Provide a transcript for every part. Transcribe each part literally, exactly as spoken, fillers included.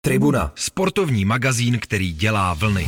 Tribuna, sportovní magazín, který dělá vlny.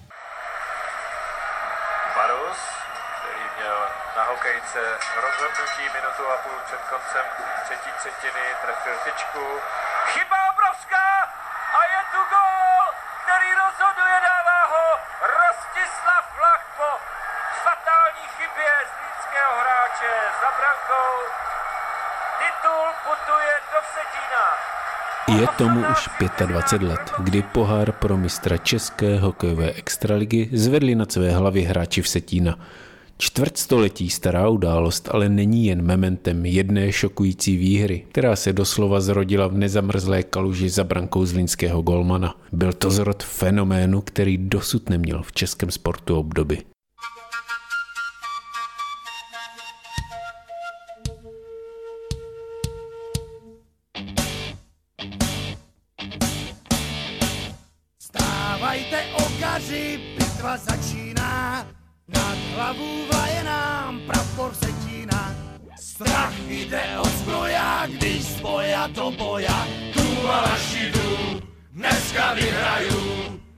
Marus, který měl na hokejce rozhodnutí minutu a půl před koncem třetí třetiny, trefil tyčku. Chyba obrovská a je tu gól, který rozhoduje, dává ho Rostislav Vlach po fatální chybě zlínského hráče za brankou. Titul putuje do Vsetína. Je tomu už dvacet pět let, kdy pohár pro mistra české hokejové extraligy zvedli na své hlavě hráči Vsetína. Čtvrtstoletí stará událost ale není jen mementem jedné šokující výhry, která se doslova zrodila v nezamrzlé kaluži za brankou zlínského golmana. Byl to zrod fenoménu, který dosud neměl v českém sportu obdoby. Stávajte, okaři, bitva začíná, nad hlavu vlaje nám prapor Vsetína. Strach jde od zbroja, když z boja do boja, Kůvala šidu, dneska vyhraju.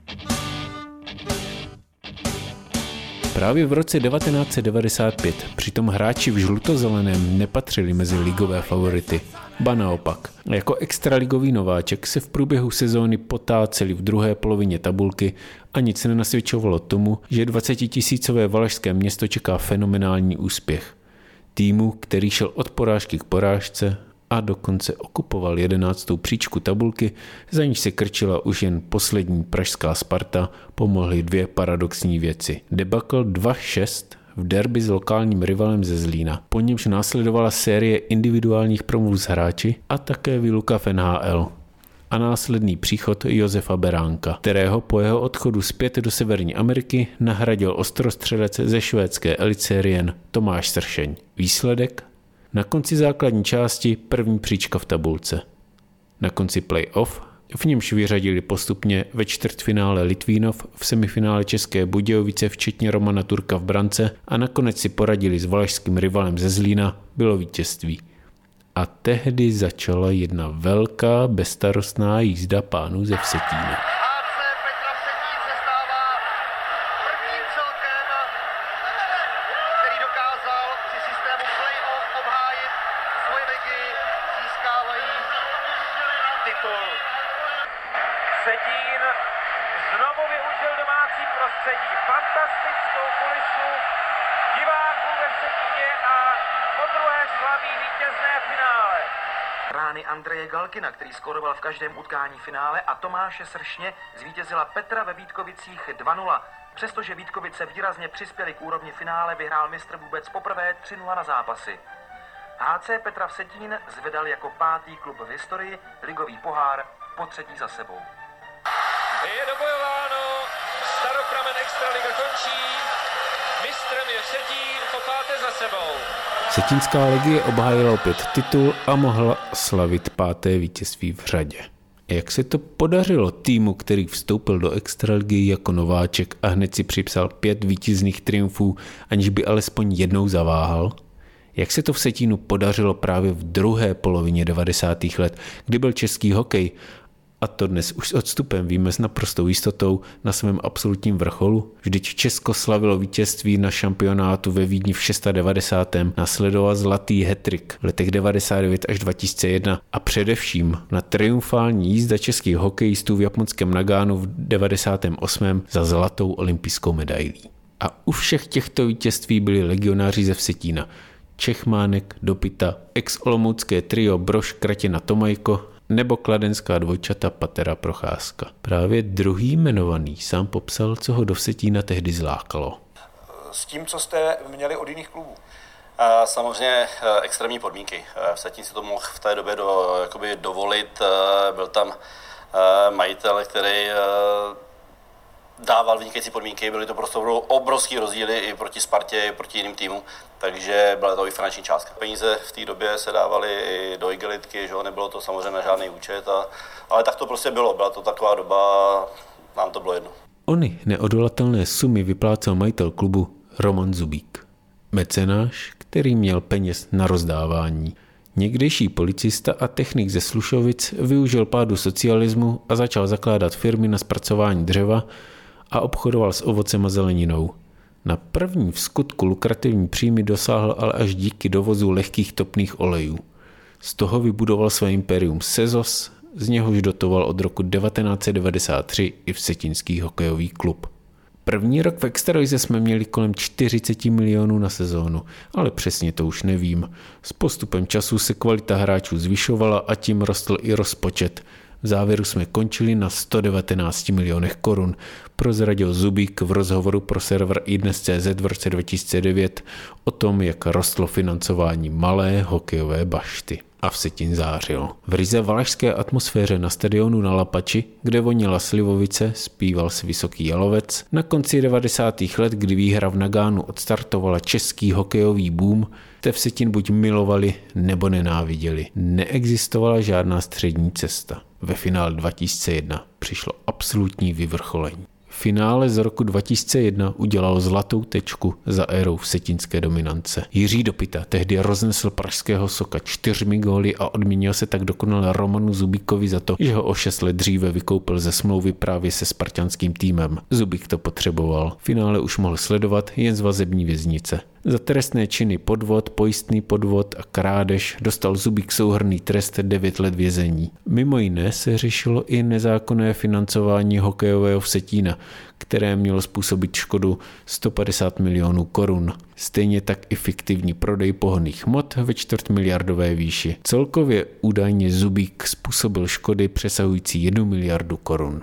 Právě v roce devatenáct set devadesát pět přitom hráči v žlutozeleném nepatřili mezi ligové favority. Ba naopak, jako extraligový nováček se v průběhu sezóny potáceli v druhé polovině tabulky a nic nenasvědčovalo tomu, že dvacetitisícové valašské město čeká fenomenální úspěch. Týmu, který šel od porážky k porážce a dokonce okupoval jedenáctou příčku tabulky, za níž se krčila už jen poslední pražská Sparta, pomohly dvě paradoxní věci. Debakl dva šest v derby s lokálním rivalem ze Zlína, po němž následovala série individuálních promluv s hráči a také výluka v N H L. A následný příchod Josefa Beránka, kterého po jeho odchodu zpět do Severní Ameriky nahradil ostrostřelec ze švédské elitserien Tomáš Sršeň. Výsledek? Na konci základní části první příčka v tabulce. Na konci play-off, v němž vyřadili postupně ve čtvrtfinále Litvínov, v semifinále České Budějovice včetně Romana Turka v brance a nakonec si poradili s valašským rivalem ze Zlína, bylo vítězství. A tehdy začala jedna velká bezstarostná jízda pánů ze Vsetína. Vsetín znovu využil domácí prostředí, fantastickou kulisu diváků ve Vsetíně a podruhé slaví vítězné finále. Rány Andreje Galkina, který skóroval v každém utkání finále, a Tomáše Sršně zvítězila Petra ve Vítkovicích dva nula. Přestože Vítkovice výrazně přispěli k úrovni finále, vyhrál mistr vůbec poprvé tři nula na zápasy. H C Petra Vsetín zvedal jako pátý klub v historii ligový pohár po třetí za sebou. Je dobojováno, staropramen extraliga končí, mistrem je Vsetín po páté za sebou. Vsetínská legie obhájila opět titul a mohla slavit páté vítězství v řadě. Jak se to podařilo týmu, který vstoupil do extraligy jako nováček a hned si připsal pět vítězných triumfů, aniž by alespoň jednou zaváhal? Jak se to Vsetínu podařilo právě v druhé polovině devadesátých let, kdy byl český hokej, a to dnes už s odstupem víme s naprostou jistotou, na svém absolutním vrcholu? Vždyť Česko slavilo vítězství na šampionátu ve Vídni v devadesátém šestém Následoval zlatý hat-trick v letech devadesát devět až dva tisíce jedna a především na triumfální jízda českých hokejistů v japonském Nagánu v devadesátém osmém za zlatou olympijskou medailí. A u všech těchto vítězství byli legionáři ze Vsetína. Čechmánek, Dopita, ex-olomoucké trio Brož, Kratěna, Tomajko nebo kladenská dvojčata Patera, Procházka. Právě druhý jmenovaný sám popsal, co ho do Vsetína tehdy zlákalo. S tím, co jste měli od jiných klubů? Samozřejmě extrémní podmínky. Vsetín si to mohl v té době do, jakoby dovolit. Byl tam majitel, který dával vynikající podmínky, byly to prostě obrovský rozdíly i proti Spartě, i proti jiným týmům, takže byla to i finanční částka. Peníze v té době se dávaly i do igelitky, že nebylo to samozřejmě na žádný účet, a, ale tak to prostě bylo, byla to taková doba, nám to bylo jedno. Ony neodolatelné sumy vyplácel majitel klubu Roman Zubík. Mecenáš, který měl peněz na rozdávání. Někdejší policista a technik ze Slušovic využil pádu socialismu a začal zakládat firmy na zpracování dřeva a obchodoval s ovocem a zeleninou. Na první v skutku lukrativní příjmy dosáhl ale až díky dovozu lehkých topných olejů. Z toho vybudoval své impérium Sezos, z něhož dotoval od roku devatenáct set devadesát tři i Vsetínský hokejový klub. První rok v extralize jsme měli kolem čtyřicet milionů na sezónu, ale přesně to už nevím. S postupem času se kvalita hráčů zvyšovala a tím rostl i rozpočet. V závěru jsme končili na sto devatenáct milionech korun, prozradil Zubík v rozhovoru pro server iDnes tečka cé zet v roce dva tisíce devět o tom, jak rostlo financování malé hokejové bašty. A Vsetín zářil. V ryze valašské atmosféře na stadionu na Lapači, kde vonila slivovice, zpíval si Vysoký Jalovec. Na konci devadesátých let, kdy výhra v Nagánu odstartovala český hokejový boom, te Vsetín buď milovali nebo nenáviděli. Neexistovala žádná střední cesta. Ve finále dva tisíce jedna přišlo absolutní vyvrcholení. Finále z roku dva tisíce jedna udělalo zlatou tečku za érou vsetínské dominance. Jiří Dopita tehdy roznesl pražského Soka čtyřmi góly a odměnil se tak dokonale Romanu Zubíkovi za to, že ho o šest let dříve vykoupil ze smlouvy právě se spartanským týmem. Zubík to potřeboval. Finále už mohl sledovat jen z vazební věznice. Za trestné činy podvod, pojistný podvod a krádež dostal Zubík souhrnný trest devět let vězení. Mimo jiné se řešilo i nezákonné financování hokejového Vsetína, které mělo způsobit škodu sto padesát milionů korun. Stejně tak i fiktivní prodej pohonných hmot ve čtvrtmiliardové výši. Celkově údajně Zubík způsobil škody přesahující jednu miliardu korun.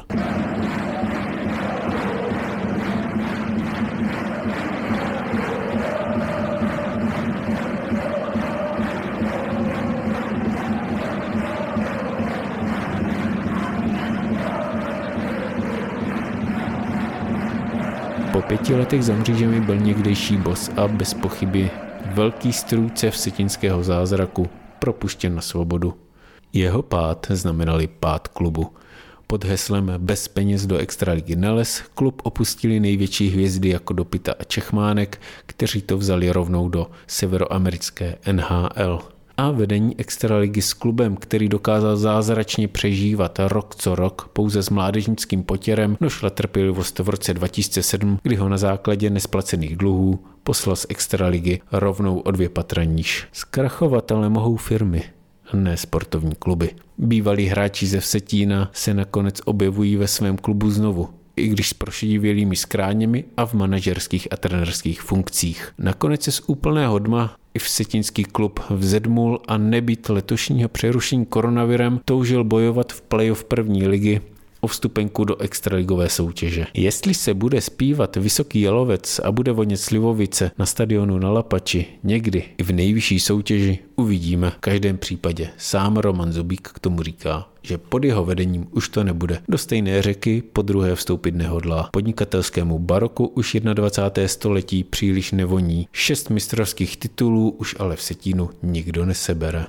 Po pěti letech za mřížemi byl někdejší boss a bez pochyby velký strůjce vsetínského zázraku propuštěn na svobodu. Jeho pád znamenal pád klubu. Pod heslem Bez peněz do extraligy nelez klub opustili největší hvězdy jako Dopita a Čechmánek, kteří to vzali rovnou do severoamerické N H L. A vedení extraligy s klubem, který dokázal zázračně přežívat rok co rok pouze s mládežnickým potěrem, došla trpělivost v roce dva tisíce sedm, kdy ho na základě nesplacených dluhů poslal z extraligy rovnou o dvě patra níž. Zkrachovat ale mohou firmy, ne sportovní kluby. Bývalí hráči ze Vsetína se nakonec objevují ve svém klubu znovu, i když s prošedivělými skráněmi a v manažerských a trenérských funkcích. Nakonec se z úplného dma i vsetínský klub vzedmul a nebýt letošního přerušení koronavirem toužil bojovat v playoff první ligy o vstupenku do extraligové soutěže. Jestli se bude zpívat Vysoký Jalovec a bude vonět slivovice na stadionu na Lapači někdy i v nejvyšší soutěži, uvidíme. V každém případě sám Roman Zubík k tomu říká, že pod jeho vedením už to nebude. Do stejné řeky po druhé vstoupit nehodlá. Podnikatelskému baroku už dvacátého prvního století příliš nevoní. Šest mistrovských titulů už ale v Vsetínu nikdo nesebere.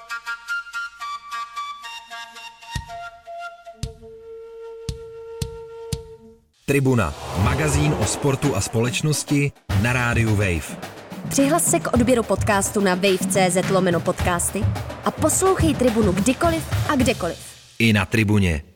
Tribuna, magazín o sportu a společnosti na rádiu Wave. Přihlas se k odběru podcastu na wave tečka cé zet lomeno podcasty a poslouchej Tribunu kdykoliv a kdekoliv. I na Tribuně.